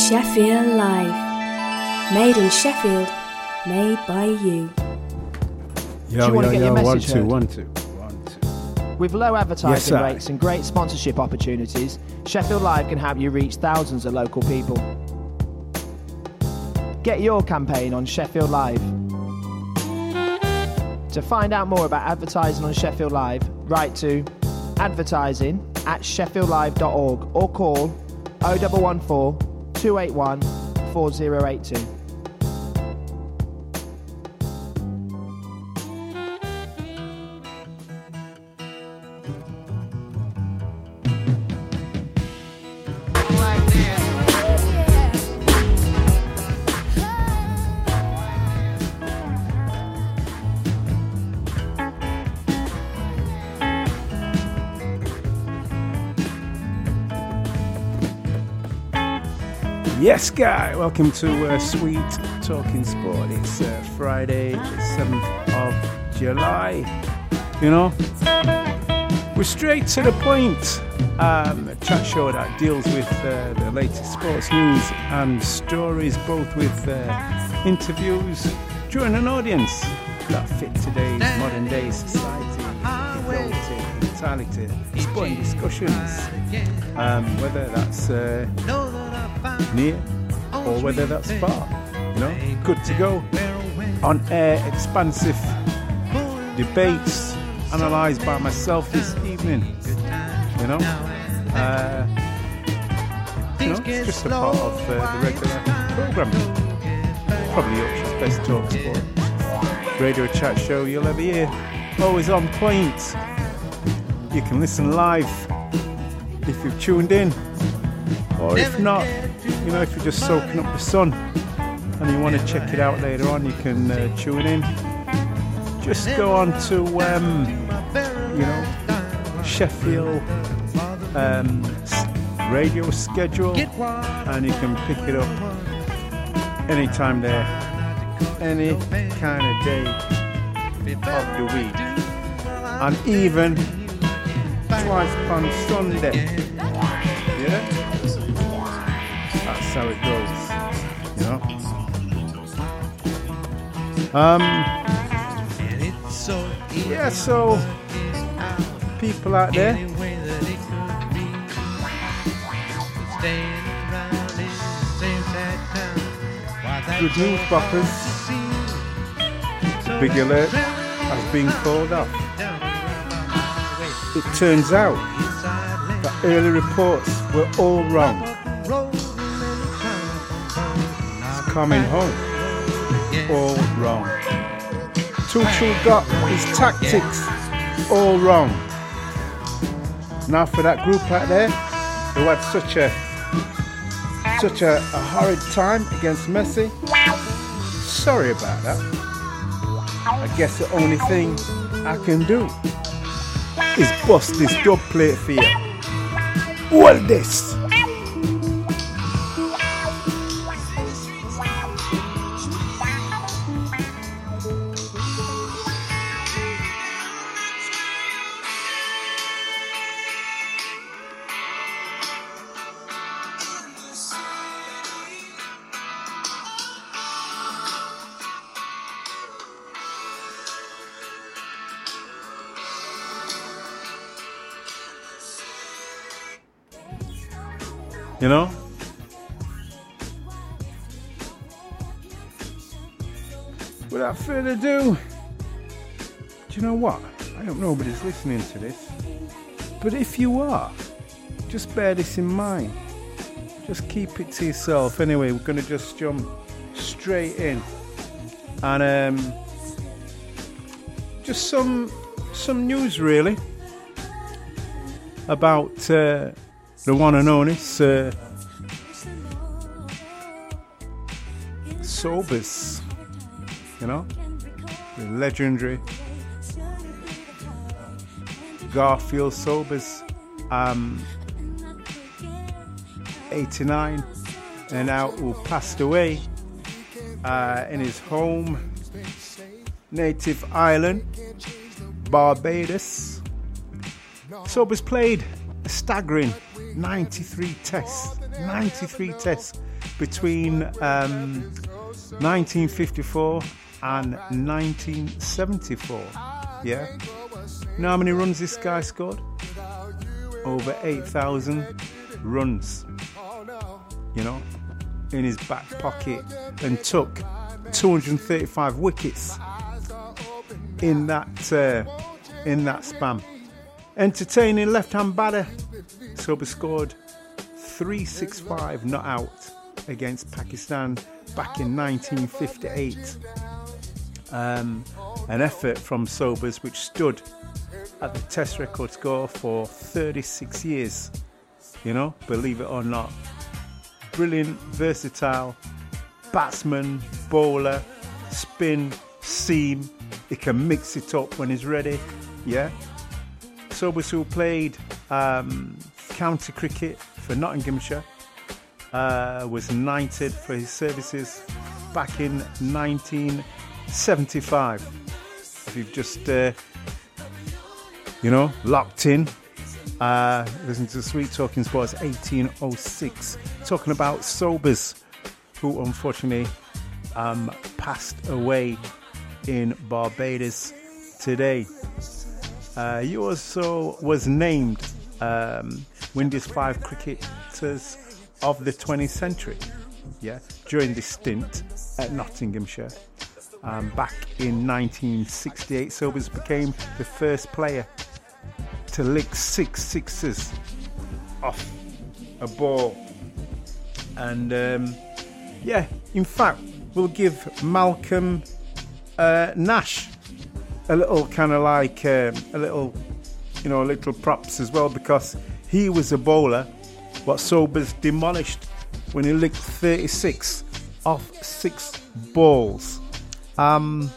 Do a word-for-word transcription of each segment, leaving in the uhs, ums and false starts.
Sheffield Live. Made in Sheffield, made by you. Yo, Do you want yo, to get yo, your one, message two, heard? one, two, one, two. With low advertising Yes, sir. rates and great sponsorship opportunities, Sheffield Live can help you reach thousands of local people. Get your campaign on Sheffield Live. To find out more about advertising on Sheffield Live, write to advertising at sheffield live dot org or call oh one one four, two eight one, four oh eight two. Yes, guy. Welcome to uh, Sweet Talking Sport. It's uh, Friday, the seventh of July. You know, we're straight to the point. Um, a chat show that deals with uh, the latest sports news and stories, both with uh, interviews during an audience that fit today's modern day society, equality, mentality, sporting discussions, um, whether that's uh, near or whether that's far. You know, good to go. On air, expansive debates analysed by myself this evening. You know, uh, you know, it's just a part of uh, the regular programme. Probably Yorkshire's best talk sport radio chat show you'll ever hear. Always on point. You can listen live if you've tuned in, or if not, you know, if you're just soaking up the sun and you want to check it out later on, you can uh, tune in. Just go on to, um, you know, Sheffield um, radio schedule, and you can pick it up anytime there, any kind of day of the week, and even twice on Sunday. Yeah? That's how it goes, you know. Um, yeah, so people out there, good news, boppers. Big alert has been called off. It turns out that early reports were all wrong. It's coming home, all wrong. Tuchel got his tactics all wrong. Now for that group out there who had such a such a, a horrid time against Messi, sorry about that. I guess the only thing I can do is bust this dub plate for you. All this. You know? Without further ado, do you know what? I hope nobody's listening to this. But if you are, just bear this in mind. Just keep it to yourself. Anyway, we're going to just jump straight in. And um, just some some news, really, about uh, the one and only Sir Sobers. You know, the legendary Garfield Sobers, um, eighty-nine, and now who passed away uh, in his home native island, Barbados. Sobers played a staggering ninety-three tests, ninety-three tests between um, nineteen fifty-four and nineteen seventy-four. Yeah. You know how many runs this guy scored? Over eight thousand runs. You know, in his back pocket, and took two hundred thirty-five wickets in that uh, in that span. Entertaining left-hand batter, Sobers scored three sixty-five not out against Pakistan back in nineteen fifty-eight. Um, an effort from Sobers which stood at the Test record score for thirty-six years. You know, believe it or not. Brilliant, versatile batsman, bowler, spin, seam. He can mix it up when he's ready. Yeah. Sobers, who played um, county cricket for Nottinghamshire, uh, was knighted for his services back in nineteen seventy-five. If you've just, uh, you know, locked in, uh, listen to Sweet Talking Sports eighteen oh six, talking about Sobers, who unfortunately um, passed away in Barbados today. Uh, he also was named um, Windies five cricketers of the twentieth century. Yeah, during this stint at Nottinghamshire, um, back in nineteen sixty-eight, Sobers became the first player to lick six sixes off a ball. And um, yeah, in fact, we'll give Malcolm uh, Nash a little kind of like um, a little, you know, little props as well, because he was a bowler what Sobers demolished when he licked thirty-six off six balls. Um,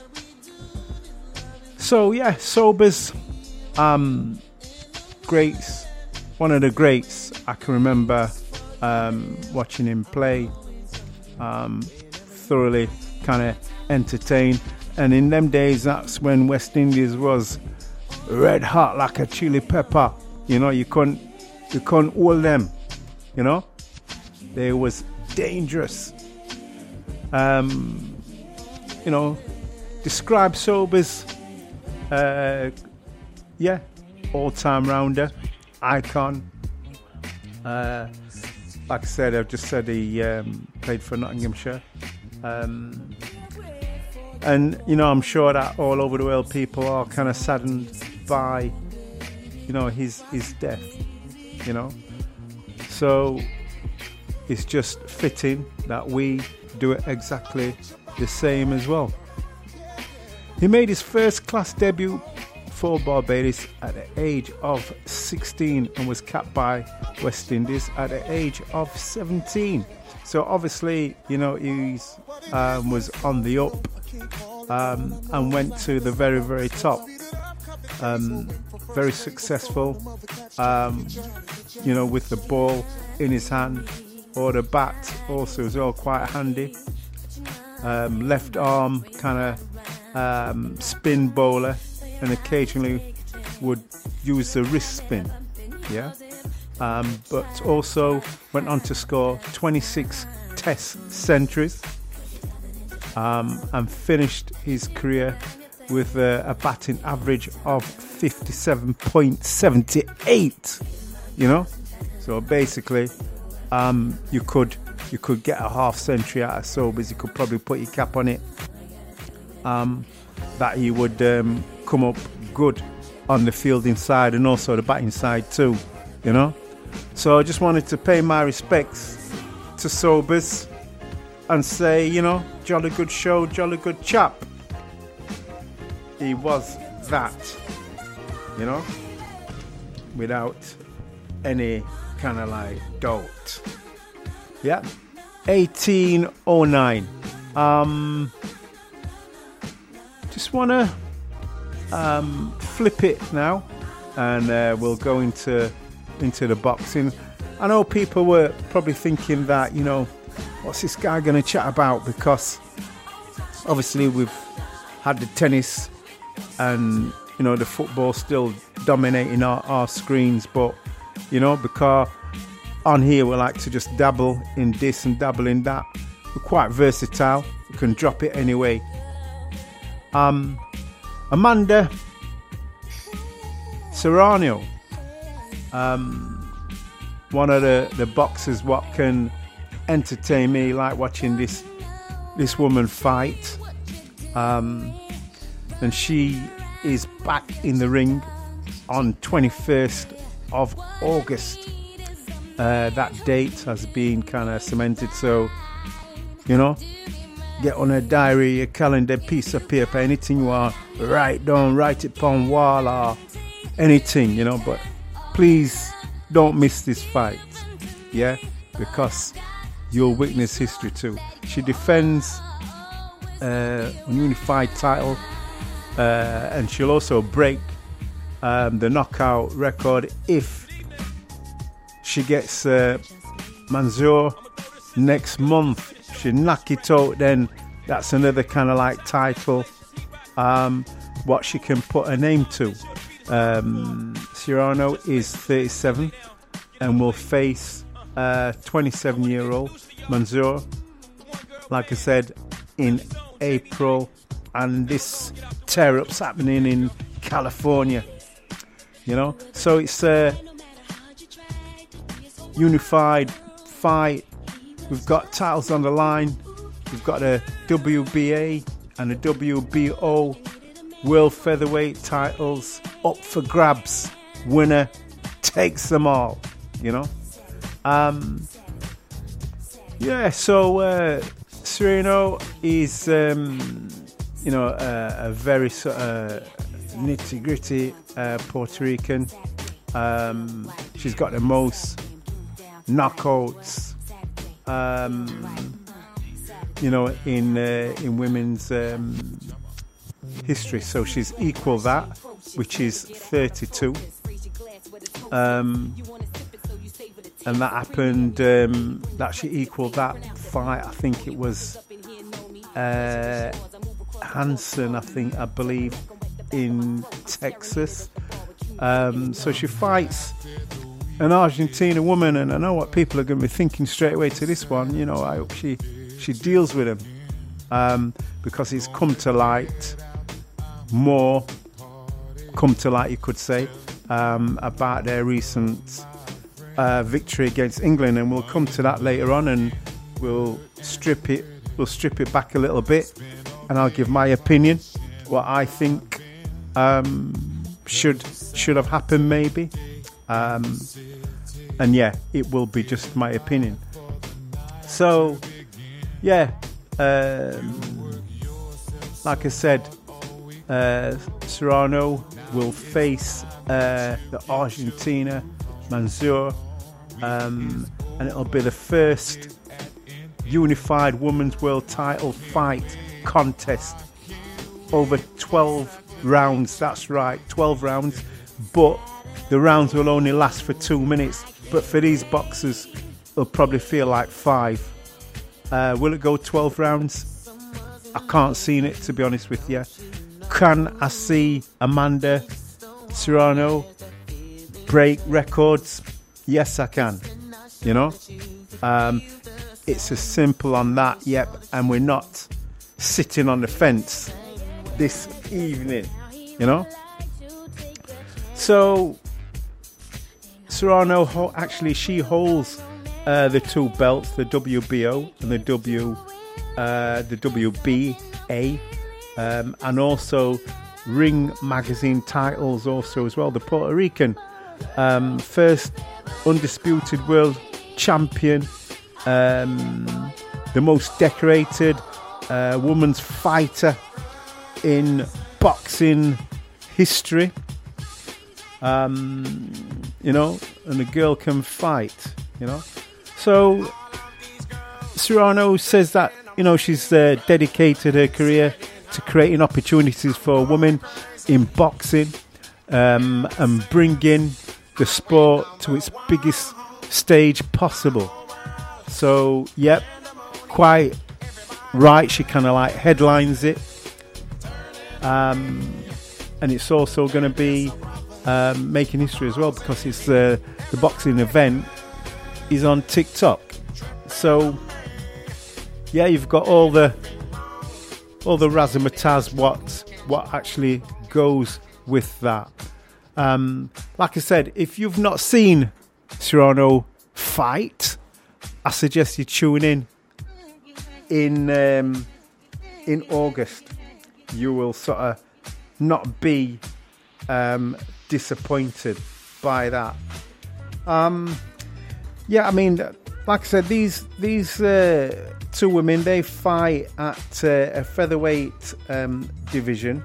so yeah, Sobers, um, greats, one of the greats. I can remember um, watching him play, um, thoroughly kind of entertained. And in them days, that's when West Indies was red hot like a chili pepper. You know, you couldn't, you couldn't hold them. You know, they was dangerous. Um, you know, describe Sobers, uh, yeah, all-time rounder, icon. Uh, like I said, I've just said he um, played for Nottinghamshire. Um, And, you know, I'm sure that all over the world people are kind of saddened by, you know, his his death, you know. So it's just fitting that we do it exactly the same as well. He made his first class debut for Barbados at the age of sixteen and was capped by West Indies at the age of seventeen. So obviously, you know, he um, was on the up. Um, and went to the very, very top. Um, very successful, um, you know, with the ball in his hand, or the bat also is all quite handy. Um, left arm kind of um, spin bowler, and occasionally would use the wrist spin. Yeah, um, but also went on to score twenty-six Test centuries. Um, and finished his career with uh, a batting average of fifty-seven point seven eight. You know, so basically, um, you could you could get a half century out of Sobers. You could probably put your cap on it. Um, that he would um, come up good on the fielding side and also the batting side too. You know, so I just wanted to pay my respects to Sobers and say, you know, jolly good show, jolly good chap. He was that, you know, without any kind of like doubt. Yeah, eighteen oh nine. Um, just want to um, flip it now, and uh, we'll go into into the boxing. I know people were probably thinking that, you know, what's this guy going to chat about? Because obviously we've had the tennis and, you know, the football still dominating our, our screens. But, you know, because on here we like to just dabble in this and dabble in that. We're quite versatile. You can drop it anyway. Um, Amanda Serrano, um, one of the, the boxers what can entertain me, like watching this this woman fight. Um, and she is back in the ring on twenty-first of August. Uh, that date has been kind of cemented, so you know, get on a diary, a calendar, piece of paper, anything you want, write down, write it on wall or anything, you know, but please don't miss this fight, yeah, because you'll witness history too. She defends uh, a unified title, uh, and she'll also break um, the knockout record if she gets uh, Mansour next month. She knock it out, then that's another kind of like title um, what she can put a name to. um, Serrano is thirty-seven and will face uh, twenty-seven year old Mansour, like I said, in April, and this tear-up's happening in California, you know, so it's a unified fight. We've got titles on the line. We've got a W B A and a W B O world featherweight titles up for grabs. Winner takes them all, you know. Um, yeah, so uh, Serrano is, um, you know, uh, a very uh, nitty-gritty uh, Puerto Rican. Um, she's got the most knockouts, um, you know, in uh, in women's um, history. So she's equal that, which is thirty-two. Um, and that happened, um, that she equaled that fight. I think it was uh, Hansen, I think, I believe, in Texas. Um, so she fights an Argentina woman, and I know what people are going to be thinking straight away to this one. You know, I hope she she deals with him, um, because it's come to light more, come to light, you could say, um, about their recent uh, victory against England, and we'll come to that later on, and we'll strip it, we'll strip it back a little bit, and I'll give my opinion, what I think um, should should have happened, maybe. Um, and yeah, it will be just my opinion. So, yeah, um, like I said, uh, Serrano will face uh, the Argentina Mansour, um, and it'll be the first unified women's world title fight contest over twelve rounds. That's right, twelve rounds, but the rounds will only last for two minutes, but for these boxers, it'll probably feel like five. Uh, will it go twelve rounds? I can't see it, to be honest with you. Can I see Amanda Serrano break records? Yes, I can. You know, um, it's as simple on that. Yep, and we're not sitting on the fence this evening. You know, so Serrano ho- actually she holds uh, the two belts, the W B O and the W uh, the W B A, um, and also Ring Magazine titles also as well. The Puerto Rican um, first undisputed world champion, um, the most decorated uh, women's fighter in boxing history. Um, you know, and a girl can fight, you know. So Serrano says that, you know, she's uh, dedicated her career to creating opportunities for women in boxing, um, and bringing the sport to its biggest stage possible. So, yep, quite right. She kind of like headlines it. Um, and it's also going to be um, making history as well, because it's uh, the boxing event is on TikTok. So yeah, you've got all the all the razzmatazz what what actually goes with that. Um, like I said, if you've not seen Cyrano fight, I suggest you tune in in um, in August. You will sort of not be um, disappointed by that. Um, yeah, I mean, like I said, these these uh, two women, they fight at uh, a featherweight um, division,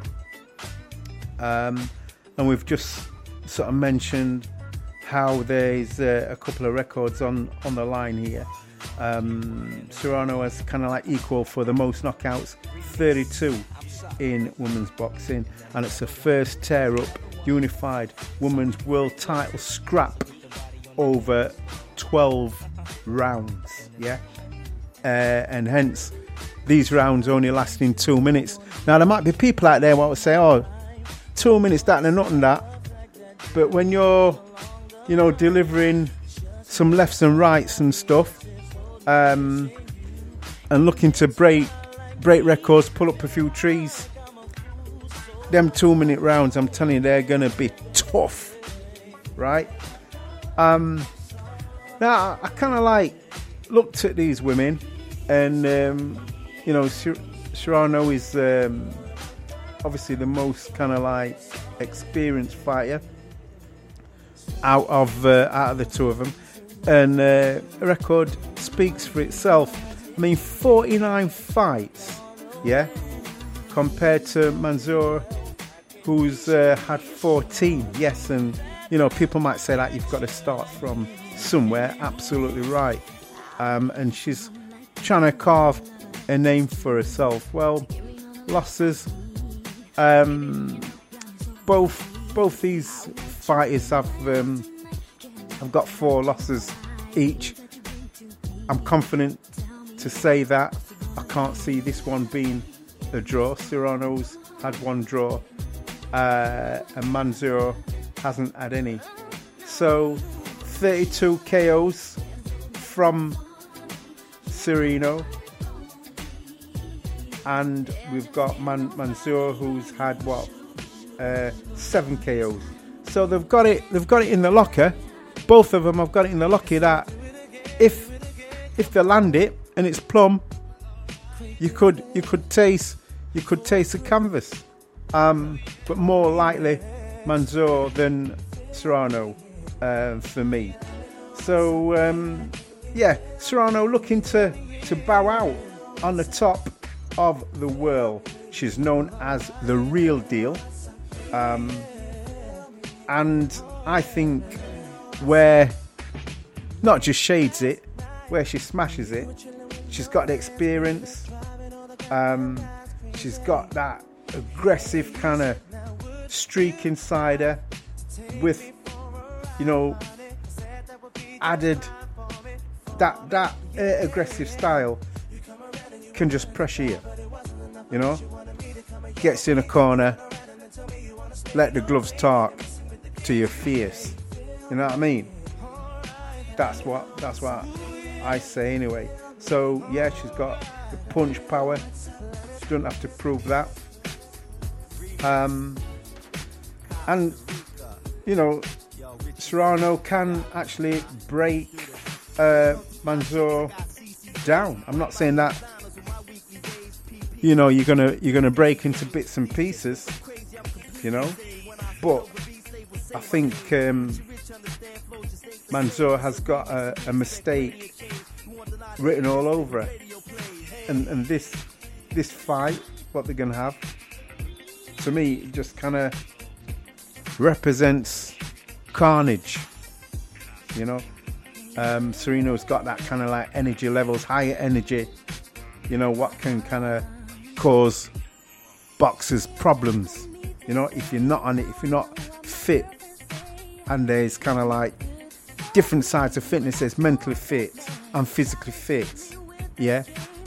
um, and we've just sort of mentioned how there's uh, a couple of records on, on the line here. Um, Cyrano has kind of like equal for the most knockouts, thirty-two in women's boxing, and it's the first tear-up unified women's world title scrap over twelve rounds, yeah, uh, and hence these rounds only lasting two minutes. Now there might be people out there who will say, "Oh, two minutes that and nothing that," but when you're, you know, delivering some lefts and rights and stuff, um, and looking to break break records, pull up a few trees, them two minute rounds, I'm telling you, they're gonna be tough, right? Um, now I kind of like looked at these women, and um, you know, Cyrano is um, obviously the most kind of like experienced fighter out of uh, out of the two of them, and uh, the record speaks for itself. I mean, forty-nine fights, yeah, compared to Mansour, who's uh, had fourteen. Yes, and you know, people might say that you've got to start from somewhere. Absolutely right. Um, and she's trying to carve a name for herself. Well, losses. Um, both both these fighters have um, have got four losses each. I'm confident to say that. I can't see this one being a draw. Cyrano's had one draw, uh, and Mansour hasn't had any. So thirty-two K Os from Cyrano, and we've got Man- Mansour, who's had what, uh, seven K Os. So they've got it. They've got it in the locker. Both of them have got it in the locker that if if they land it and it's plumb, you could you could taste you could taste the canvas. Um, but more likely Mansour than Cyrano uh, for me. So um, yeah, Cyrano looking to to bow out on the top of the world. She's known as the real deal. Um, and I think where not just shades it, where she smashes it, she's got the experience, um, she's got that aggressive kind of streak inside her with, you know, added that that uh, aggressive style can just pressure you, you know, gets in a corner, let the gloves talk to your face, you know what I mean? That's what that's what I say anyway. So yeah, she's got the punch power. She doesn't have to prove that. Um, and you know, Cyrano can actually break uh, Mansour down. I'm not saying that, you know, you're gonna you're gonna break into bits and pieces, you know, but I think um, Mansour has got a, a mistake written all over it, and and this this fight, what they're gonna have, to me, it just kind of represents carnage, you know. Um, Cyrano's got that kind of like energy levels, higher energy, you know, what can kind of cause boxers problems, you know, if you're not on it, if you're not fit. And there's kind of like different sides of fitness. There's mentally fit and physically fit, yeah.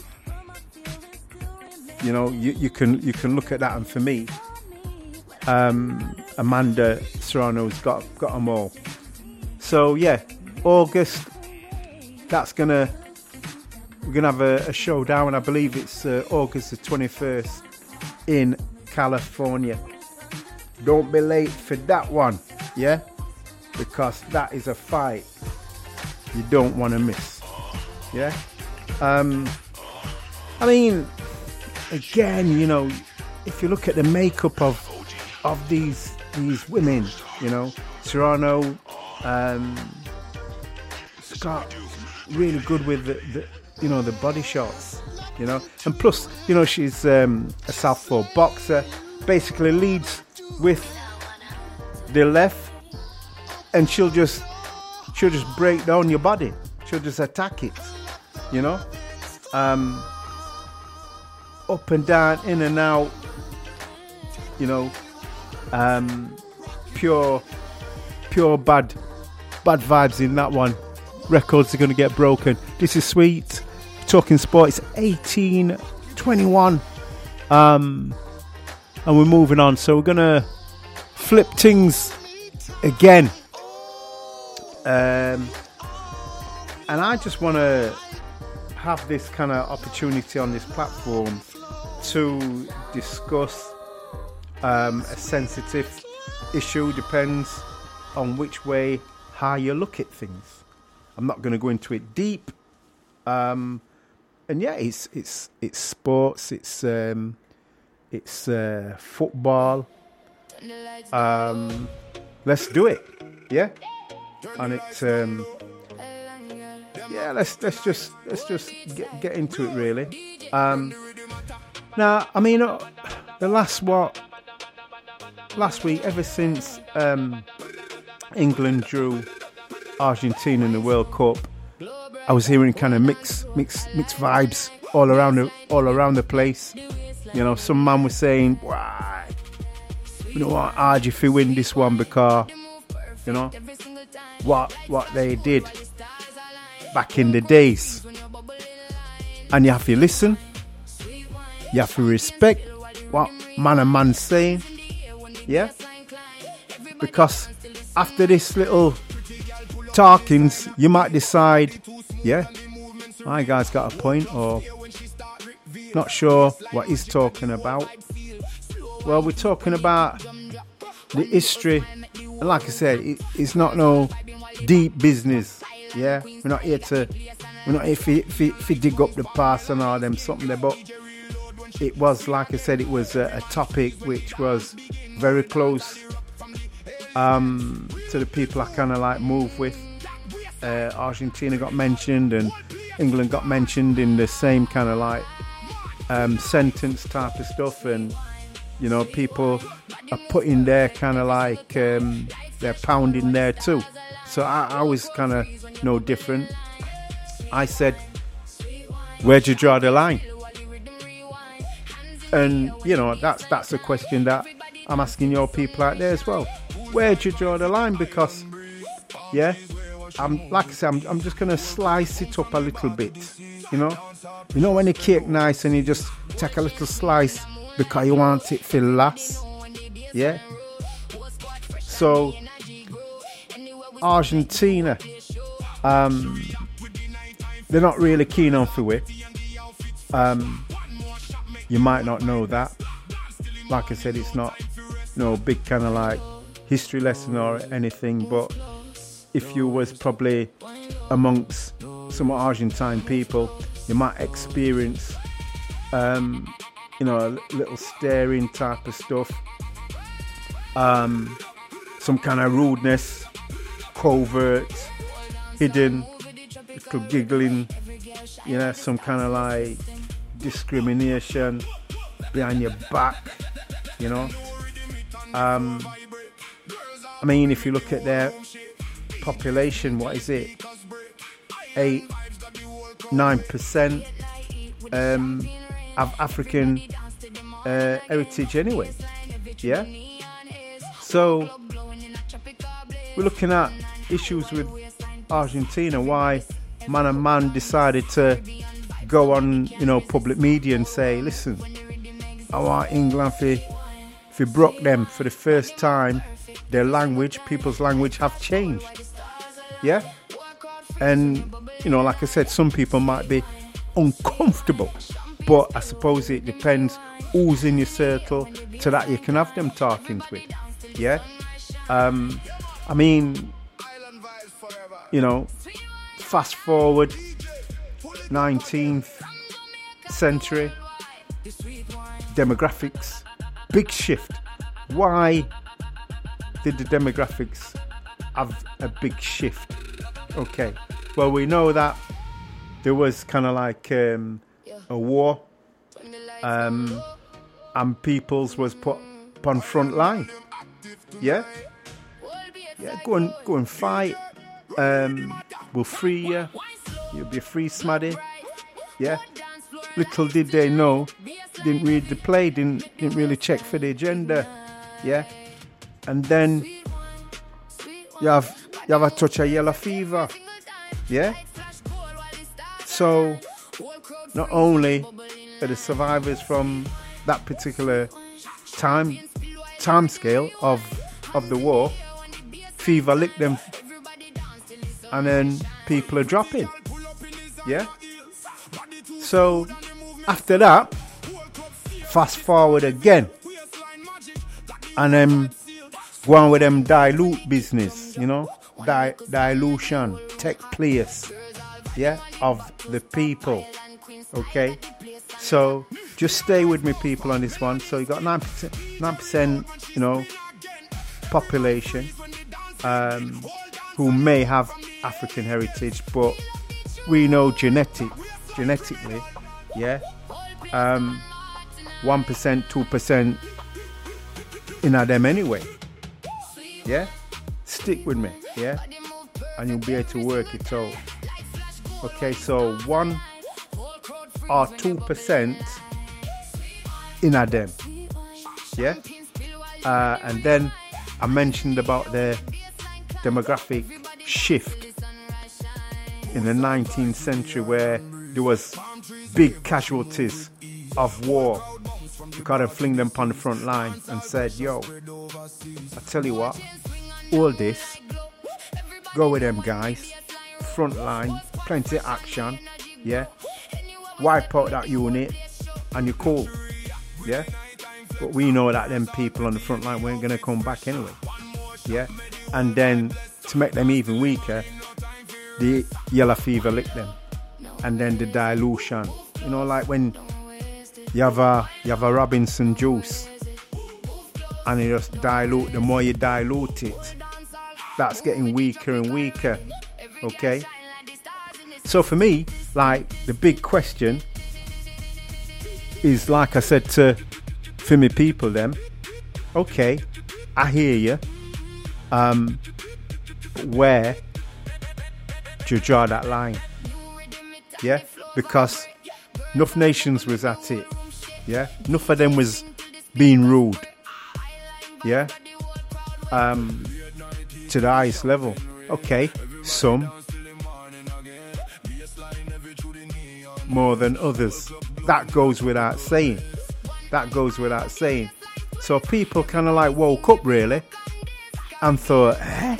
You know, you, you can you can look at that, and for me, um, Amanda Serrano's got got them all. So yeah, August, that's gonna we're gonna have a, a showdown. I believe it's uh, August the twenty-first in California. Don't be late for that one, yeah, because that is a fight you don't want to miss. Yeah. Um, I mean, again, you know, if you look at the makeup of of these these women, you know, Serrano, um, Scott, really good with the, the you know the body shots, you know, and plus, you know, she's um, a southpaw boxer. Basically, leads with the left, and she'll just she'll just break down your body. She'll just attack it, you know, um, up and down, in and out, you know, um, pure, pure bad, bad vibes in that one. Records are going to get broken. This is Sweet Talking Sport. It's eighteen twenty-one, um, and we're moving on. So we're going to flip things again. Um, and I just want to have this kind of opportunity on this platform to discuss um, a sensitive issue. Depends on which way, how you look at things. I'm not going to go into it deep. Um, and yeah, it's it's it's sports. It's um, it's uh, football. Um, let's do it. Yeah. And it's um, yeah, let's let's just let's just get get into it really. Um, now, I mean, uh, the last what last week, ever since um, England drew Argentina in the World Cup, I was hearing kind of mixed mixed mixed vibes all around the all around the place. You know, some man was saying, "Why, you know what, Argie if we win this one because you know." What what they did back in the days, and you have to listen. You have to respect what man and man saying, yeah. Because after this little talkings, you might decide, yeah, my guy's got a point, or not sure what he's talking about. Well, we're talking about the history, and like I said, it, it's not no deep business, yeah. We're not here to, we're not here to, to, to dig up the past and all them something there. But it was, like I said, it was a, a topic which was very close um, to the people I kind of like move with. Uh, Argentina got mentioned and England got mentioned in the same kind of like um, sentence type of stuff, and you know, people are putting their kind of like um, they're pounding there too. So I, I was kind of no different. I said, where'd you draw the line? And, you know, that's that's a question that I'm asking your people out there as well. Where'd you draw the line? Because, yeah, I'm like I said, I'm, I'm just going to slice it up a little bit, you know? You know when the cake nice and you just take a little slice because you want it to last? Yeah? So Argentina, um, they're not really keen on Fue. Um, you might not know that. Like I said, it's not no big kind of like history lesson or anything, but if you was probably amongst some Argentine people, you might experience, um, you know, a little staring type of stuff, um, some kind of rudeness, covert, hidden, little giggling, you know, some kind of like discrimination behind your back, you know. Um, I mean, if you look at their population, what is it? Eight, nine percent um, of African uh, heritage anyway. Yeah. So we're looking at issues with Argentina. Why man and man decided to go on, you know, public media and say, "Listen, I want England if we, if we broke them for the first time, their language, people's language have changed." Yeah. And, you know, like I said, some people might be uncomfortable, but I suppose it depends who's in your circle to that you can have them talkings with. Yeah? Um, I mean, you know, fast forward nineteenth century, demographics, big shift. Why did the demographics have a big shift? Okay, well, we know that there was kind of like um, a war, um, and peoples was put upon front line. Yeah, yeah, go and go and fight. Um, we'll free you. You'll be a free smaddy. Yeah. Little did they know, didn't read the play, didn't didn't really check for the agenda. Yeah. And then you have you have a touch of yellow fever. Yeah. So not only are the survivors from that particular time time scale of of the war, fever licked them, and then people are dropping. Yeah. So after that, fast forward again, and then go on with them dilute business, you know, Di- dilution take place, yeah, of the people. Okay, so just stay with me, people, on this one. So you got nine percent, nine percent, you know, population um, who may have African heritage, but we know genetic, genetically, yeah, um, one percent, two percent in them anyway, yeah. Stick with me, yeah, and you'll be able to work it out. Okay, so one or two percent in them, yeah, uh, and then I mentioned about the demographic shift in the nineteenth century, where there was big casualties of war. You gotta fling them upon the front line and said, yo, I tell you what, all this, go with them guys, front line, plenty of action, yeah, wipe out that unit and you're cool, yeah. But we know that them people on the front line weren't gonna come back anyway, yeah. And then to make them even weaker, the yellow fever licked them, and then the dilution. You know, like when you have a you have a Robinson juice, and you just dilute. The more you dilute it, that's getting weaker and weaker. Okay. So for me, like the big question is, like I said to for me people, them. Okay, I hear you. Um, where do you draw that line? Yeah, because enough nations was at it. Yeah, enough of them was being ruled. Yeah, um, to the highest level. Okay, some more than others. That goes without saying. That goes without saying. So people kind of like woke up really and thought, eh?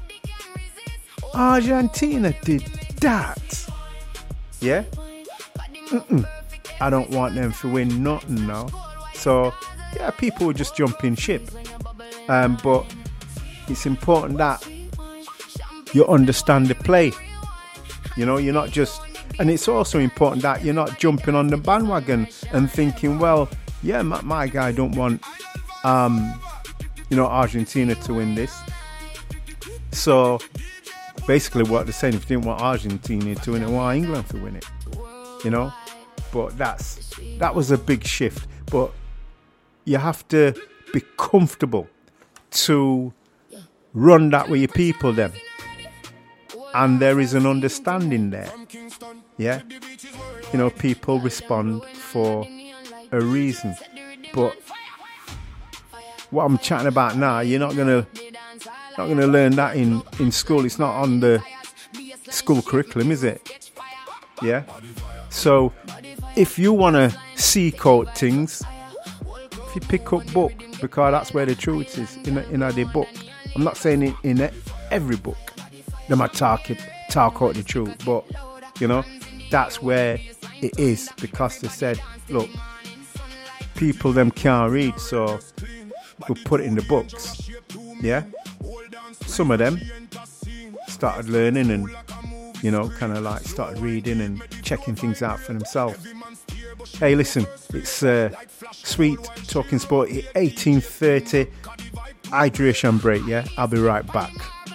Argentina did that? Yeah? Mm-mm. I don't want them to win nothing now. So, yeah, people will just jump in ship. Um, but it's important that you understand the play. You know, you're not just... And it's also important that you're not jumping on the bandwagon and thinking, well, yeah, my, my guy don't want, um, you know, Argentina to win this. So... basically what they're saying, if you didn't want Argentina to win it, why England to win it, you know. But that's that was a big shift. But you have to be comfortable to run that with your people then, and there is an understanding there. Yeah, you know, people respond for a reason. But what I'm chatting about now, you're not gonna Not going to learn that in, in school. It's not on the school curriculum, is it? Yeah. So if you want to seek out things, if you pick up book, because that's where the truth is, in a, in a the book. I'm not saying it in a, every book. Them are talking talk out the truth. But, you know, that's where it is, because they said, look, people them can't read, so we'll put it in the books. Yeah? Some of them started learning and, you know, kind of like started reading and checking things out for themselves. Hey, listen, it's uh, Sweet Talking Sport, eighteen thirty, hydration break, yeah? I'll be right back.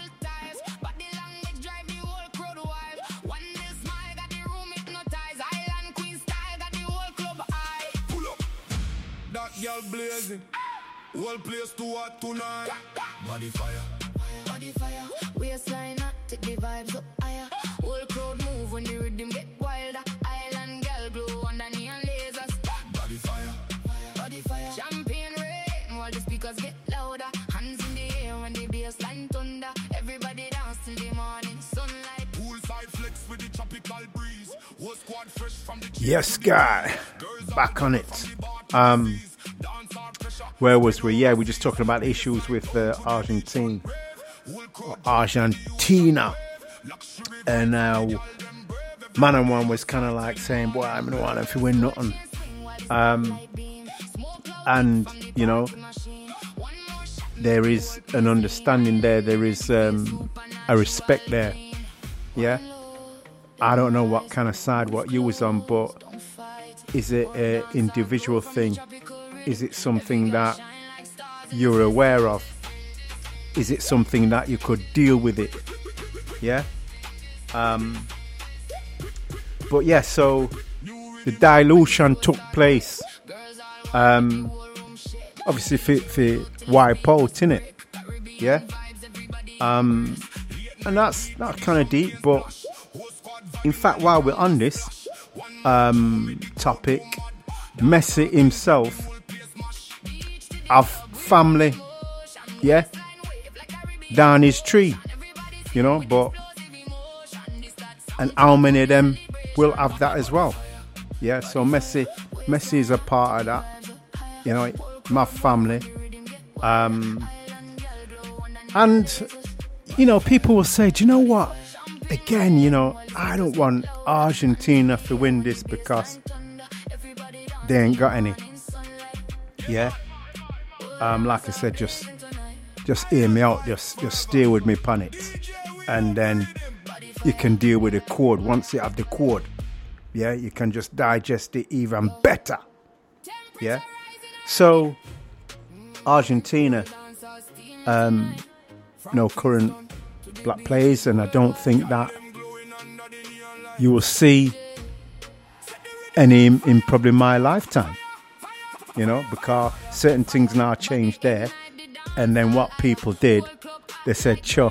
Blazing, whole place too hot tonight. Body fire, body fire. Waistline up, take the vibes up higher. Whole crowd move when the rhythm get wilder. Island girl glow under neon lasers. Body fire, body fire. Champagne rain while the speakers get louder. Hands in the air when the bassline thunder. Everybody dance till the morning sunlight. Poolside flex with the tropical breeze. Whole squad fresh from the. Yes, guy, back on it. Um. Where was we? Yeah, we're just talking about issues with uh, Argentine, Argentina, and uh, Man and One was kind of like saying, "Boy, I'm gonna want if you win nothing," um, and you know, there is an understanding there. There is um, a respect there. Yeah, I don't know what kind of side what you was on, but is it an individual thing? Is it something that you're aware of? Is it something that you could deal with it? Yeah. Um, but yeah, so the dilution took place. Um, obviously for, for wipe out, innit? Yeah. Um, and that's that's kind of deep. But in fact, while we're on this um, topic, Messi himself have family, yeah, down his tree, you know, but and how many of them will have that as well? Yeah, so Messi Messi is a part of that, you know, my family. Um and you know, people will say, do you know what? Again, you know, I don't want Argentina to win this because they ain't got any. Yeah. Um, like I said, just just hear me out, just just stay with me on it, and then you can deal with the code. Once you have the code, yeah, you can just digest it even better. Yeah. So Argentina, um, no current black players, and I don't think that you will see any in, in probably my lifetime. You know, because certain things now changed there. And then what people did, they said, sure,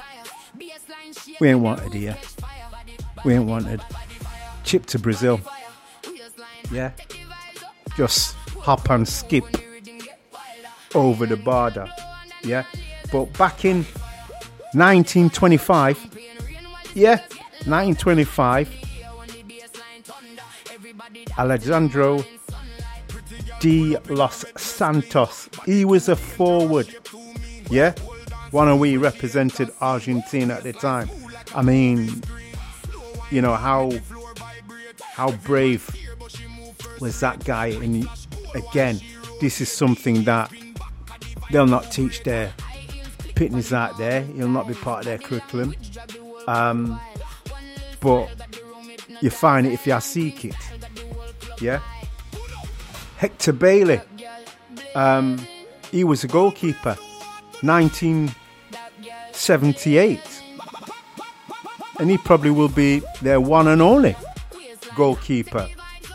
we ain't wanted here. We ain't wanted. Chip to Brazil. Yeah. Just hop and skip over the border. Yeah. But back in nineteen twenty-five, yeah, nineteen twenty-five, Alejandro De Los Santos, he was a forward, yeah, one of we represented Argentina at the time. I mean, you know, how how brave was that guy? And again, this is something that they'll not teach their pitney's out there. He'll not be part of their curriculum, um, but you find it if you seek it. Yeah. Hector Bailey, um, he was a goalkeeper, nineteen seventy-eight, and he probably will be their one and only goalkeeper.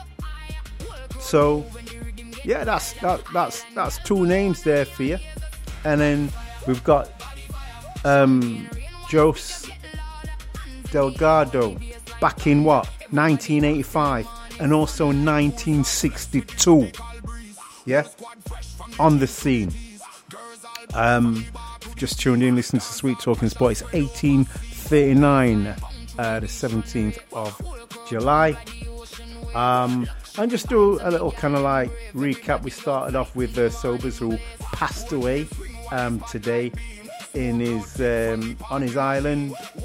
So, yeah, that's that, that's that's two names there for you, and then we've got um, Jose Delgado back in what nineteen eighty-five. And also nineteen sixty-two, yeah, on the scene. Um, just tuned in, listen to Sweet Talking Sport. It's eighteen thirty-nine, uh, the seventeenth of July. Um, and just do a little kind of like recap. We started off with uh, Sobers, who passed away um, today in his um, on his island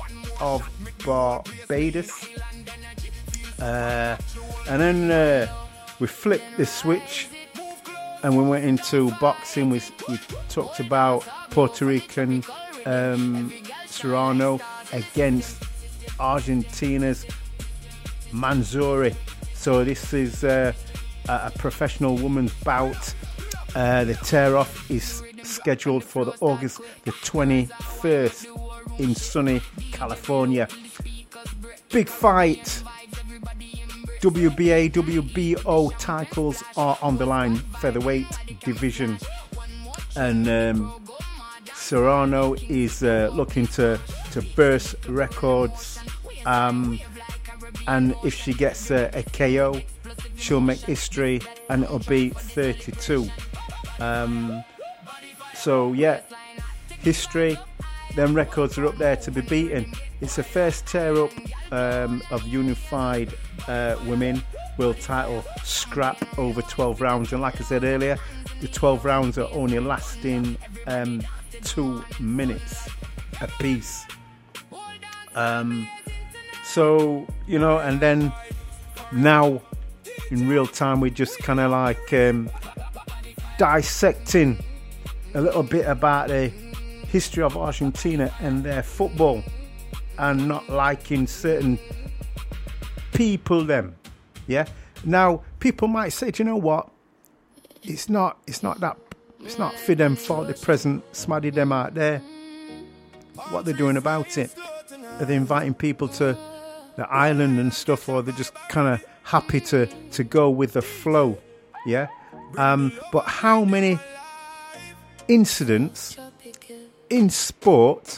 of Barbados. Uh, and then uh, we flipped the switch and we went into boxing. We, we talked about Puerto Rican um, Serrano against Argentina's Manzuri. So this is uh, a professional women's bout. Uh, the tear-off is scheduled for the August the twenty-first in sunny California. Big fight. W B A, W B O titles are on the line, featherweight division. And um, Serrano is uh, looking to, to burst records. Um, and if she gets a, a K O, she'll make history and it'll be thirty-two. Um, so, yeah, history. Them records are up there to be beaten. It's the first tear-up um, of unified uh, women world title scrap over twelve rounds. And like I said earlier, the twelve rounds are only lasting um, two minutes a piece. Um, so, you know, and then now in real time, we're just kind of like um, dissecting a little bit about the history of Argentina and their football, and not liking certain people them. Yeah. Now people might say, do you know what? It's not it's not that it's not for them fault the present smaddy them out there. What they're doing about it? Are they inviting people to the island and stuff, or they're just kind of happy to, to go with the flow? Yeah. Um, but how many incidents in sport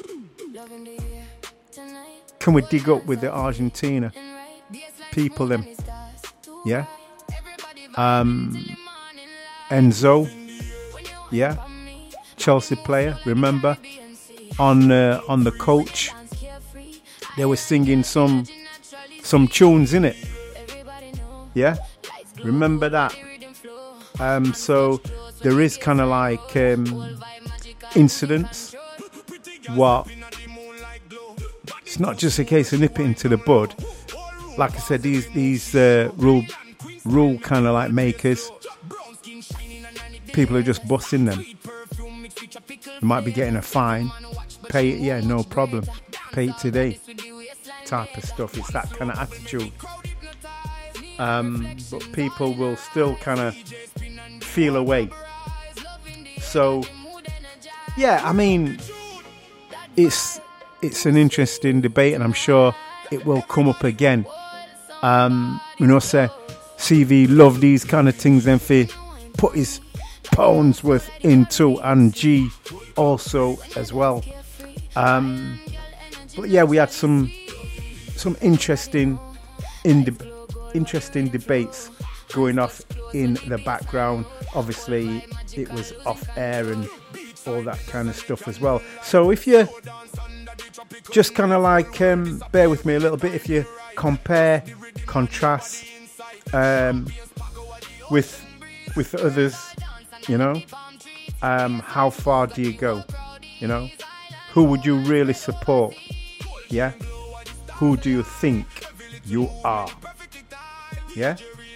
can we dig up with the Argentina people them? Yeah. Um, Enzo, yeah, Chelsea player. Remember on uh, on the coach, they were singing some some tunes in it. Yeah, remember that. Um, so there is kind of like um, incidents. What? It's not just a case of nipping into the bud. Like I said, these these uh, rule rule kind of like makers, people are just busting them. You might be getting a fine. Pay it, yeah, no problem. Pay it today. Type of stuff. It's that kind of attitude. Um, but people will still kind of feel away. So, yeah, I mean, it's it's an interesting debate, and I'm sure it will come up again. Um, you know, say C V love these kind of things, and for put his pounds worth into, and G also as well. Um, but yeah, we had some some interesting in de- interesting debates going off in the background. Obviously, it was off air and all that kind of stuff as well. So if you just kind of like um, bear with me a little bit, if you compare, contrast um, with with others, you know, um, how far do you go? You know, who would you really support? Yeah, who do you think you are? Yeah.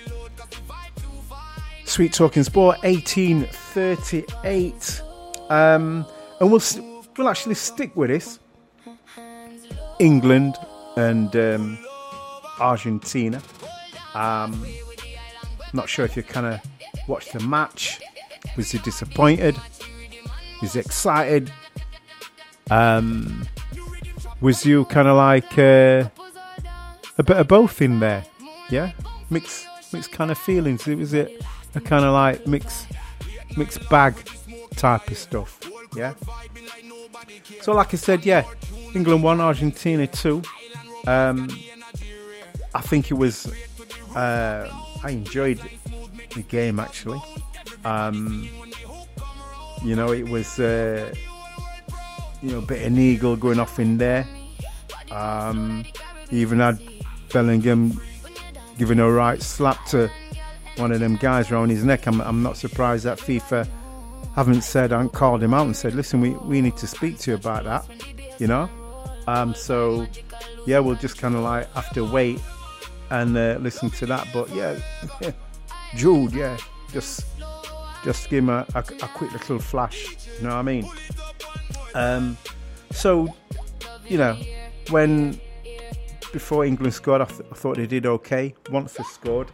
Sweet Talking Sport, eighteen thirty-eight, um, and we'll we'll actually stick with this. England and um, Argentina. Um, not sure if you kind of watched the match. Was you disappointed? Was you excited? Um, was you kind of like uh, a bit of both in there? Yeah, mixed mixed kind of feelings. It was it a kind of like mixed mixed bag type of stuff. Yeah. So like I said, yeah, England won, Argentina two. Um, I think it was. Uh, I enjoyed the game actually. Um, you know, it was uh, you know a bit of an eagle going off in there. Um, even had Bellingham giving a right slap to one of them guys around his neck. I'm, I'm not surprised that FIFA haven't said, I haven't called him out and said, listen, we, we need to speak to you about that, you know. Um, so yeah, we'll just kind of like have to wait and uh, listen to that. But yeah, Jude, yeah, just just give him a, a, a quick little flash. You know what I mean? Um, so you know, when before England scored, I, th- I thought they did okay. Once they scored,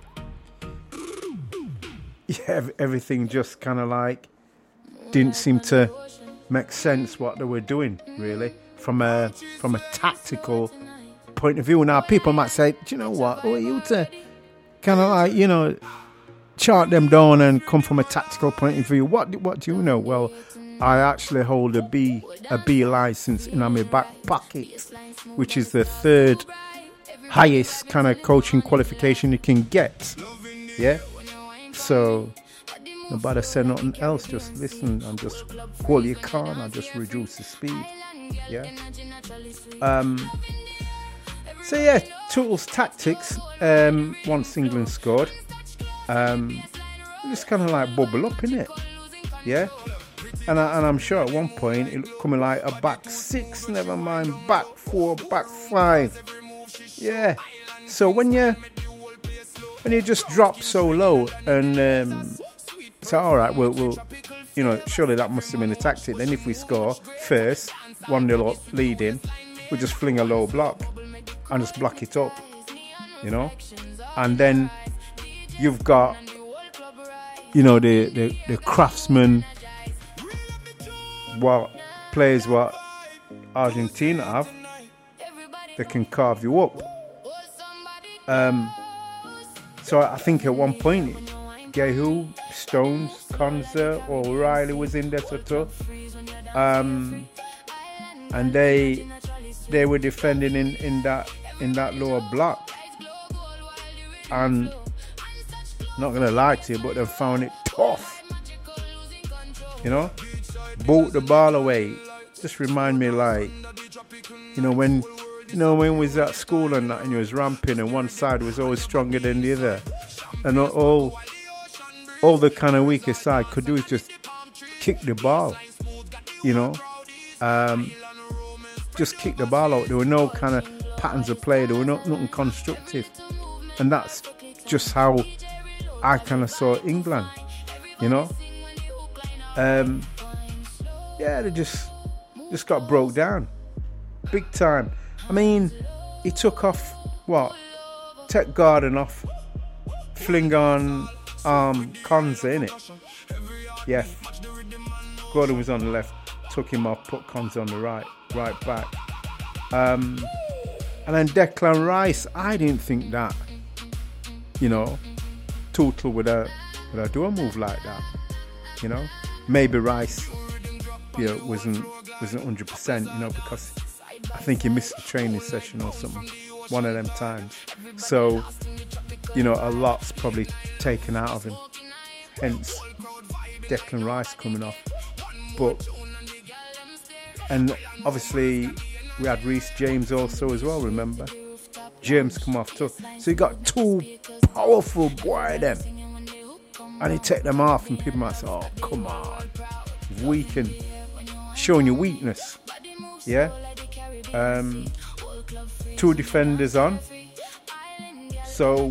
yeah, everything just kind of like didn't seem to make sense what they were doing, really, from a from a tactical point of view. Now, people might say, do you know what? Who are you to kind of like, you know, chart them down and come from a tactical point of view? What what do you know? Well, I actually hold a B a B license in my back pocket, which is the third highest kind of coaching qualification you can get. Yeah. So nobody said nothing else. Just listen and just hold your calm and just reduce the speed. Yeah. Um. So yeah, Tootle's tactics. Um. Once England scored, um, just kind of like bubble up, innit? Yeah. And I, and I'm sure at one point it looked coming like a back six, never mind back four, back five. Yeah. So when you when you just drop so low and um, so all right, we'll, we'll you know surely that must have been a tactic. Then if we score first, one nil up leading, we just fling a low block and just block it up, you know. And then you've got you know the the, the craftsman. What players what Argentina have, they can carve you up. Um, so I think at one point, Gehu, Stones, Konza, or O'Reilly was in there sort of, um, and they they were defending in, in that in that lower block. And not gonna lie to you, but they found it tough. You know. Boot the ball away. Just remind me, like, you know, when you know when we was at school and that, and you was ramping, and one side was always stronger than the other, and all all the kind of weaker side could do is just kick the ball. You know, um, just kick the ball out. There were no kind of patterns of play. There were no, nothing constructive, and that's just how I kind of saw England. You know. Um, Yeah, they just just got broke down, big time. I mean, he took off what? Take Gordon off, fling on um, Konza, innit? Yeah, Gordon was on the left, took him off, put Konza on the right, right back. Um, and then Declan Rice, I didn't think that, you know, Tootle would uh, would uh, do a move like that, you know. Maybe Rice. You know, wasn't wasn't one hundred percent, you know, because I think he missed a training session or something, one of them times. So, you know, a lot's probably taken out of him. Hence, Declan Rice coming off. But, and obviously, we had Reece James also as well, remember? James come off too. So you got two powerful boy them. And he take them off and people might say, oh, come on. Weakened. Showing your weakness, yeah. Um, two defenders on, so,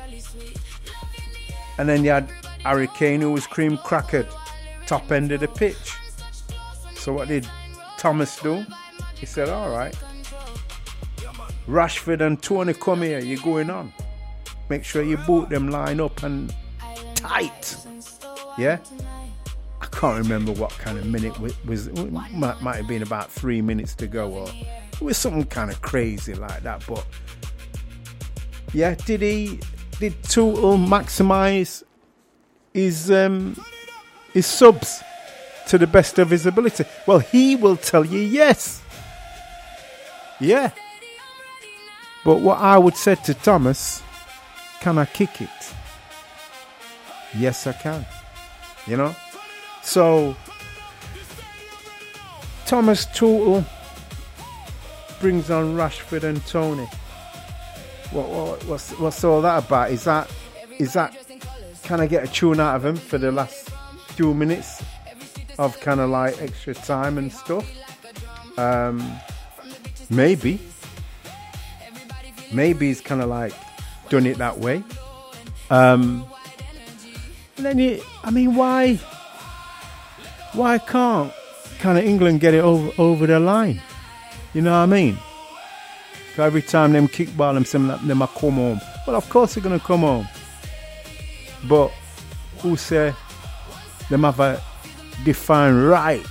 and then you had Harry Kane who was cream crackered, top end of the pitch. So what did Thomas do? He said, "All right, Rashford and Tony, come here. You're going on. Make sure you boot them line up and tight, yeah." I can't remember what kind of minute it was. It might, might have been about three minutes to go, or it was something kind of crazy like that. But yeah, did he? Did Tootle maximise his um, his subs to the best of his ability? Well, he will tell you yes. Yeah. But what I would say to Thomas, can I kick it? Yes, I can. You know. So, Thomas Tuchel brings on Rashford and Tony. What, what, what's, what's all that about? Is that, is that, can I get a tune out of him for the last few minutes of kind of like extra time and stuff? Um, Maybe. Maybe he's kind of like done it that way. Um, and then you, I mean, why, why can't kind of England get it over over the line? You know what I mean? So every time them kickball them, some them them a come home. Well, of course they're gonna come home. But who say them have a defined right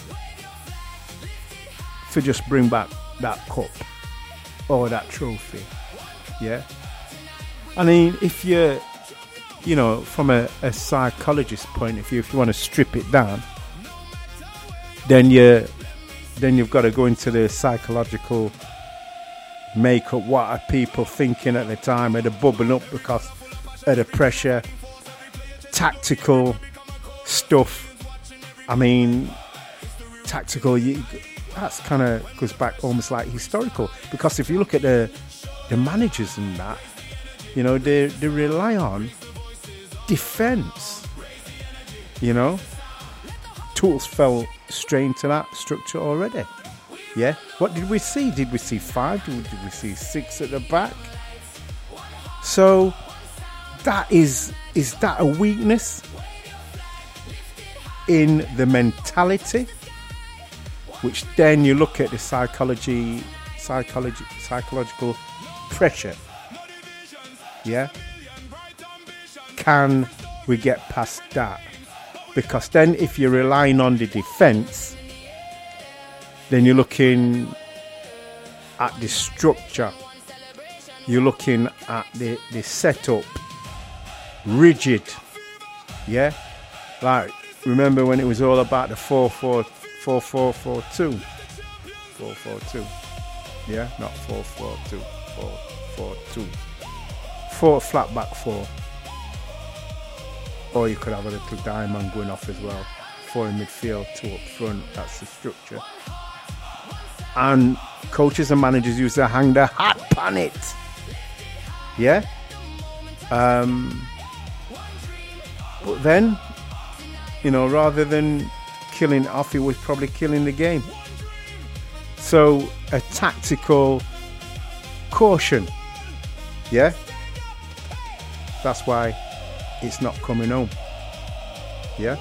to just bring back that cup or that trophy? Yeah. I mean, if you're, you know, from a, a psychologist point of view, if you want to strip it down, then you, then you've got to go into the psychological makeup. What are people thinking at the time? Are they bubbling up because of the pressure? Tactical stuff. I mean, tactical. You, that's kind of goes back almost like historical, because if you look at the the managers and that, you know, they they rely on defense. You know, tools fell straight into that structure already. Yeah. What did we see? Did we see five? Did we, did we see six at the back? So that is is that a weakness in the mentality? Which then you look at the psychology, psychology, psychological pressure. Yeah. Can we get past that? Because then, if you're relying on the defense, then you're looking at the structure. You're looking at the the setup, rigid. Yeah. Like, remember when it was all about the four four. Four four four two, four four two, yeah, not four four two, four four two, four flat back four, or you could have a little diamond going off as well. Four in midfield, two up front. That's the structure. And coaches and managers used to hang their hat on it. Yeah. Um. But then, you know, rather than killing off, he was probably killing the game. So a tactical caution, yeah, that's why it's not coming home. Yeah,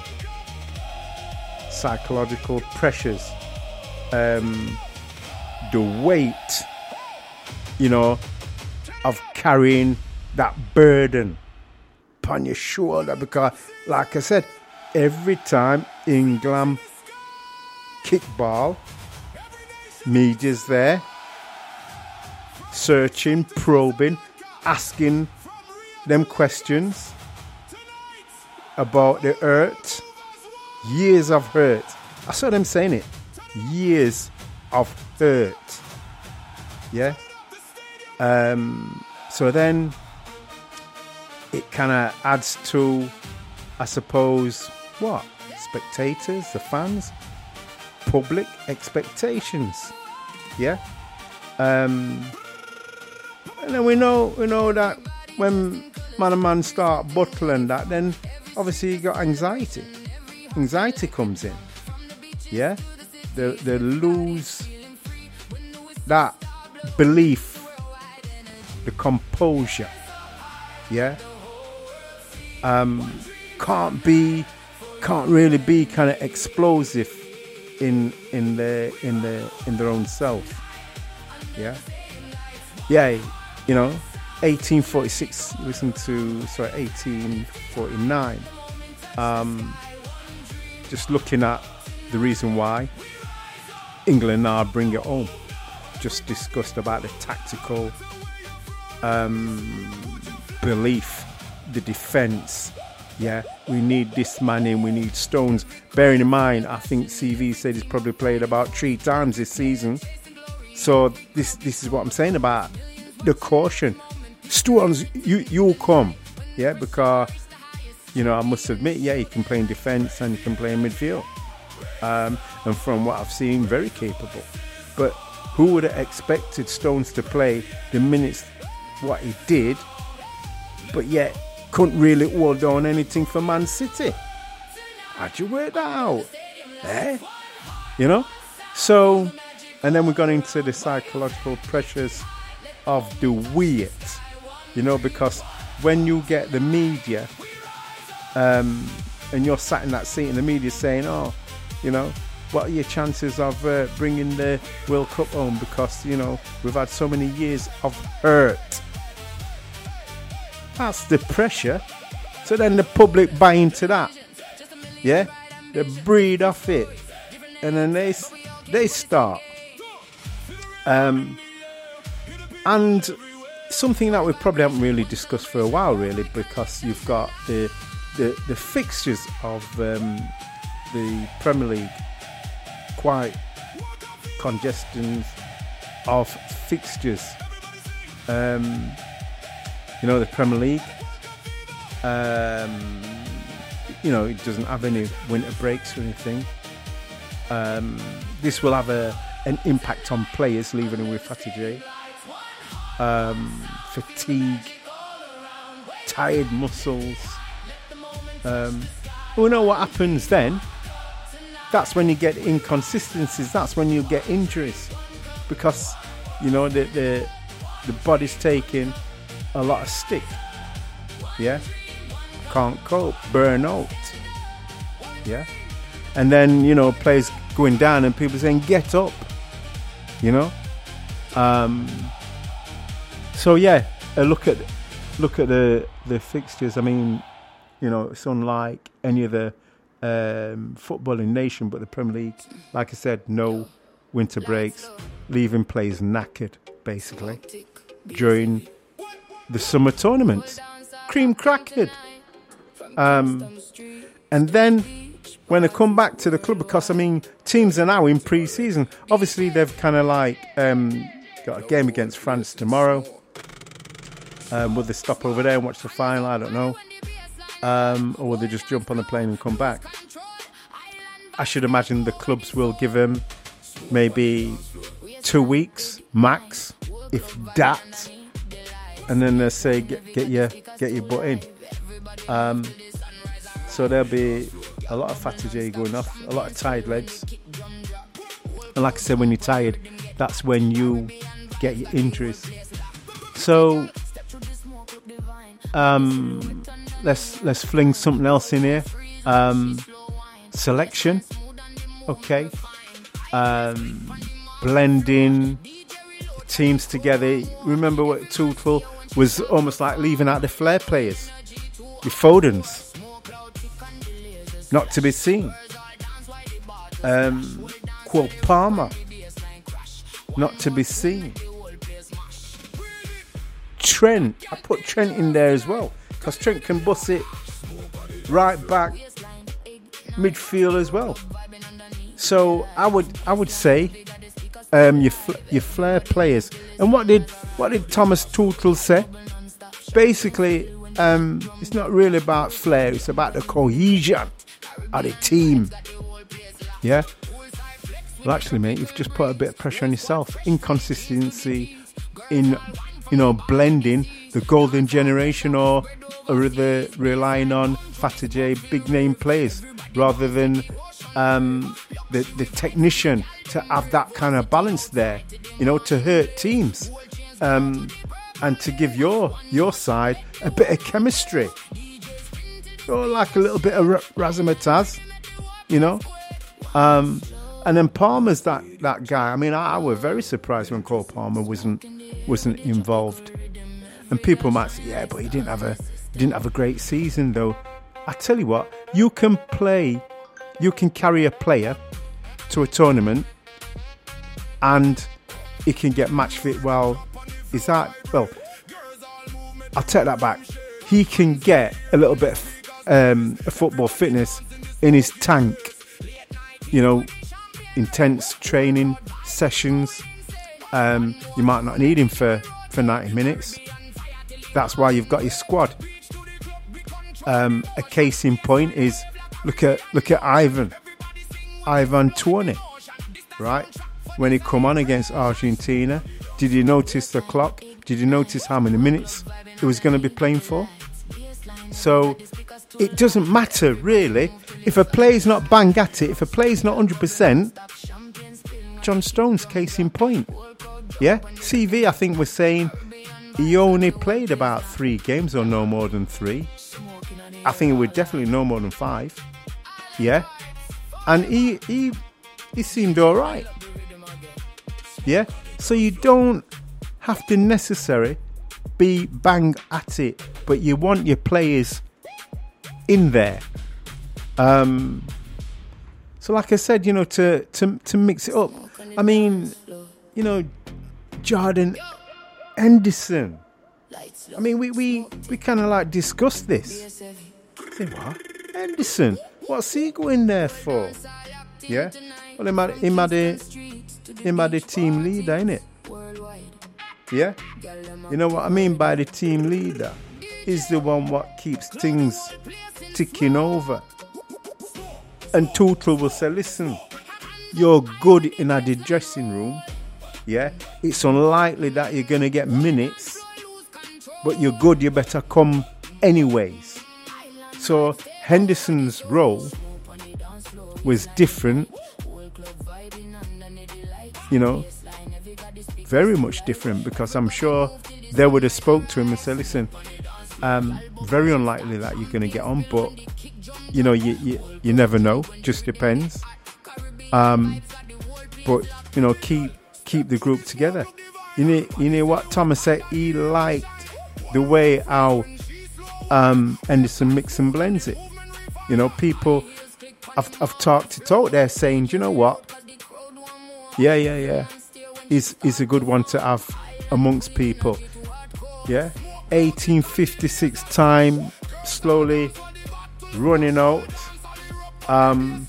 psychological pressures, um, the weight, you know, of carrying that burden upon your shoulder, because, like I said, every time England kickball, media's there, searching, probing, asking them questions about the hurt, years of hurt. I saw them saying it, years of hurt. Yeah. Um. So then it kind of adds to, I suppose, what? Spectators, the fans, public expectations. Yeah. Um, and then we know we know that when man and man start bottling that, then obviously you got anxiety. Anxiety comes in. Yeah. They they lose that belief, the composure. Yeah. Um, can't be. Can't really be kind of explosive in in the in the in their own self. Yeah, yeah. You know, eighteen forty-six. Listen to sorry, eighteen forty-nine. Um, just looking at the reason why England now bring it home. Just discussed about the tactical um, belief, the defence. Yeah, we need this man in, we need Stones. Bearing in mind, I think C V said he's probably played about three times this season. So this this is what I'm saying about the caution. Stones, you, you'll come. Yeah, because, you know, I must admit, yeah, he can play in defence and he can play in midfield. Um, and from what I've seen, very capable. But who would have expected Stones to play the minutes what he did, but yet couldn't really hold on anything for Man City? How'd you work that out? Eh? You know? So, And then we've gone into the psychological pressures of the weird, you know, because when you get the media, um, and you're sat in that seat and the media saying, oh, you know, what are your chances of uh, bringing the World Cup home? Because, you know, we've had so many years of hurt. That's the pressure. So then the public buy into that. Yeah? They breed off it. And then they, they start. Um, and something that we probably haven't really discussed for a while, really, because you've got the the, the fixtures of um, the Premier League, quite congestion of fixtures. Um, you know, the Premier League, um, you know, it doesn't have any winter breaks or anything. Um, this will have a an impact on players leaving with fatigue, um, fatigue, tired muscles. Um, we know what happens then. That's when you get inconsistencies. That's when you get injuries, because you know the the, the body's taking a lot of stick. Yeah, can't cope, burn out. Yeah, and then you know players going down and people saying get up. You know, um, so yeah, uh, look at look at the the fixtures. I mean, you know, it's unlike any other um, footballing nation, but the Premier League, like I said, no winter breaks, leaving players knackered basically during the summer tournaments, cream crackered, um, and then when they come back to the club, because I mean, teams are now in pre-season. Obviously, they've kind of like um, got a game against France tomorrow. Um, will they stop over there and watch the final? I don't know. Um, or will they just jump on a plane and come back? I should imagine the clubs will give them maybe two weeks max, if that, and then they say get, get your get your butt in. Um, so there'll be a lot of fatigue going off, a lot of tired legs. And like I said, when you're tired, that's when you get your injuries. So um, let's let's fling something else in here. Um, selection, okay. Um, blending teams together. Remember what Tuchel was almost like leaving out the flair players. The Fodens. Not to be seen. Um, Cole Palmer. Not to be seen. Trent. I put Trent in there as well, because Trent can bust it right back, midfield as well. So I would I would say um, your your flair players. And what did what did Thomas Tuchel say? Basically, um, it's not really about flair. It's about the cohesion of the team. Yeah. Well, actually, mate, you've just put a bit of pressure on yourself. Inconsistency in, you know, blending the golden generation, or or the relying on fatigue, big name players, rather than um, the the technician to have that kind of balance there. You know, to hurt teams, um, and to give your your side a bit of chemistry. Or like a little bit of razzmatazz, you know. Um, and then Palmer's that, that guy. I mean, I, I was very surprised when Cole Palmer wasn't wasn't involved. And people might say, yeah, but he didn't have a he didn't have a great season though. I tell you what, you can play, you can carry a player to a tournament, and he can get match fit. Well, is that well? I'll take that back. He can get a little bit of Um, a football fitness in his tank, you know, intense training sessions. Um, you might not need him for, for ninety minutes. That's why you've got your squad. Um, a case in point is look at look at Ivan, Ivan Toney, right? When he come on against Argentina, did you notice the clock? Did you notice how many minutes he was going to be playing for? So it doesn't matter really if a player's not bang at it, if a player's not one hundred percent, John Stones, case in point. Yeah, C V, I think, was saying he only played about three games or no more than three. I think it would definitely no more than five. Yeah, and he he he seemed all right. Yeah, so you don't have to necessarily be bang at it, but you want your players in there. Um, so, like I said, you know, to to to mix it up. I mean, you know, Jordan Henderson. I mean, we we, we kind of like discussed this. Say what? Henderson? What's he going there for? Yeah. Well, he had, he had a he had a team leader, innit? Yeah. You know what I mean by the team leader? He's the one what keeps things ticking over. And Tuchel will say, listen, you're good in the dressing room. Yeah. It's unlikely that you're going to get minutes, but you're good. You better come anyways. So Henderson's role was different, you know, very much different, because I'm sure they would have spoke to him and said, listen, um, very unlikely that you're going to get on, but, you know, you, you, you never know, just depends. Um, but, you know, keep keep the group together. You know, you know what Thomas said? He liked the way how um, Henderson mix and blends it. You know, people, I've, I've talked to talk there saying, do you know what? Yeah, yeah, yeah. He's, he's a good one to have amongst people. Yeah. eighteen fifty-six time, slowly running out. Um,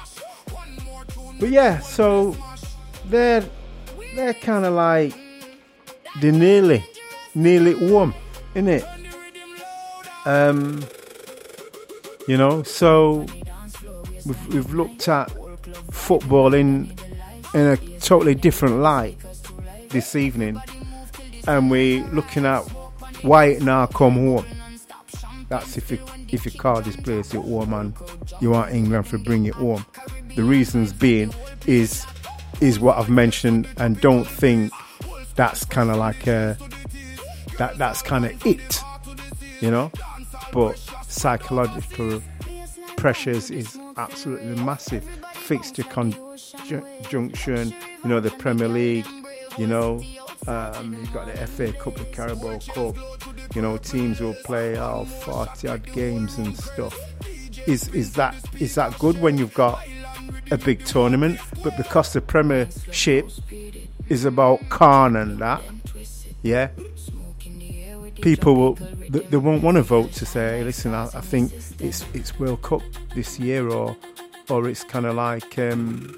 but yeah, so they're, they're kind of like, they're nearly, nearly warm, innit? Um, you know, so we've, we've looked at football in in a totally different light this evening, and we're looking at why it now come home. That's if you if you call this place your home and you want England to bring it home. The reasons being is is what I've mentioned, and don't think that's kind of like a that that's kind of it, you know. But psychological pressures is absolutely massive. Fixture conjunction, you know, the Premier League, you know, um, you've got the F A Cup, the Carabao Cup, you know, teams will play all forty odd games and stuff. Is is that is that good when you've got a big tournament? But because the Premiership is about Khan and that, yeah, people will they, they won't want to vote to say, hey, listen, I, I think it's it's World Cup this year, or or it's kind of like um,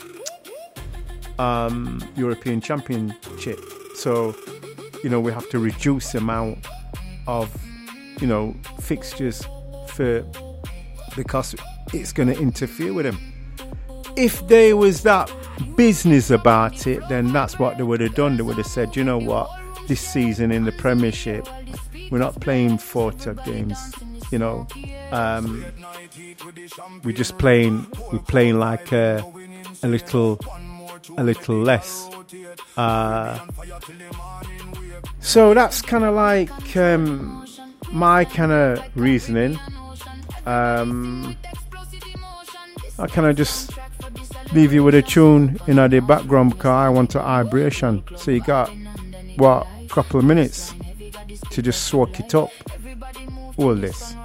um, European Championship. So, you know, we have to reduce the amount of, you know, fixtures for because it's going to interfere with them. If there was that business about it, then that's what they would have done. They would have said, you know what, this season in the Premiership, we're not playing forty games, you know. Um, we're just playing, we're playing like a, a little, a little less. Uh, so that's kind of like um, my kind of reasoning. Um, I kind of just leave you with a tune in the background because I want a vibration. So you got what, a couple of minutes to just soak it up. All this.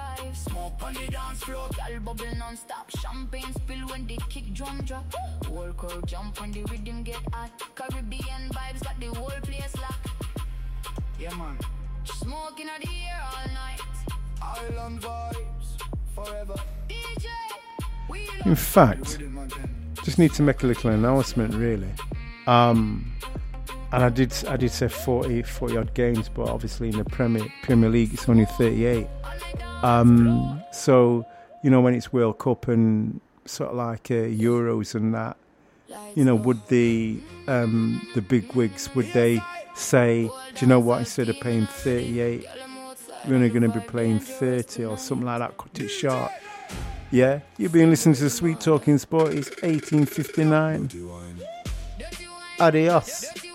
Yeah, man. Smoking at the air all night. Island vibes forever. D J. In fact, just need to make a little announcement, really. Um, and I did, I did say forty, forty odd games, but obviously in the Premier Premier League it's only thirty-eight. Um, so you know, when it's World Cup and sort of like uh, Euros and that, you know, would the um, the big wigs, would they say, do you know what, instead of paying thirty-eight, we're only going to be playing thirty or something like that, cut it short? Yeah, you've been listening to Sweet Talking Sport. It's eighteen fifty-nine. Adios.